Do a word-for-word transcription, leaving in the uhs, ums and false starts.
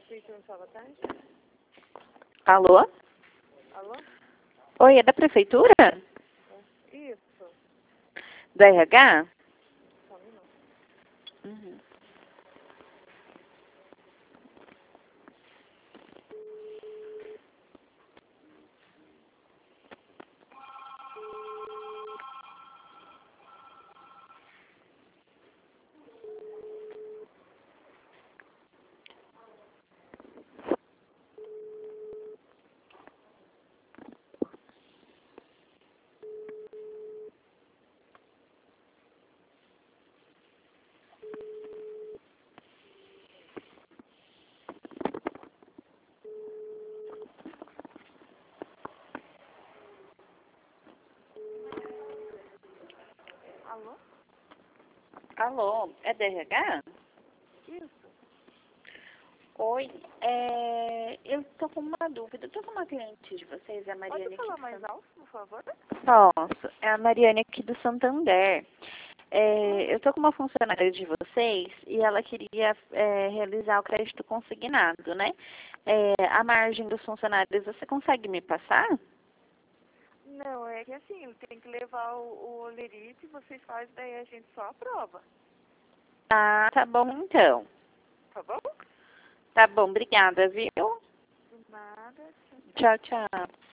Prefeitura de Salvatore? Alô? Alô? Oi, é da prefeitura? Isso. Do R H? Só um minuto. Uhum. Alô? Alô, é do R H? Isso. Oi, é, eu tô com uma dúvida. Eu tô com uma cliente de vocês, a Pode Mariane aqui falar do mais Santander. alto, por favor? Posso, é a Mariane aqui do Santander. É, eu tô com uma funcionária de vocês e ela queria é, realizar o crédito consignado, né? É, a margem dos funcionários, você consegue me passar? Não, é que assim, ele tem que levar o, o olerite, vocês fazem, daí a gente só aprova. Ah, tá bom então. Tá bom? Tá bom, obrigada, viu? De nada. Tchau, tchau.